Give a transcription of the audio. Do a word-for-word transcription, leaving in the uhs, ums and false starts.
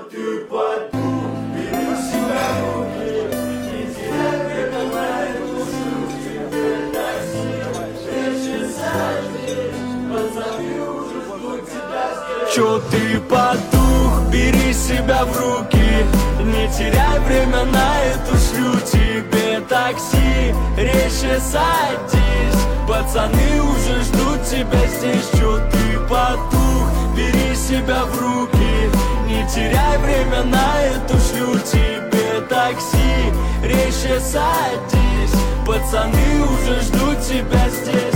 ты потух, бери себя в руки, не теряй время на эту шлюху. Тебе такси, речи садись, пацаны уже ждут тебя здесь. Чё ты потух, бери себя в руки, не теряй время на эту шлю. Тебе такси, речи садись, пацаны уже ждут тебя здесь. Чё ты потух, бери себя в руки, не теряй время на эту шлю. Тебе такси, речи садись, пацаны уже ждут тебя здесь.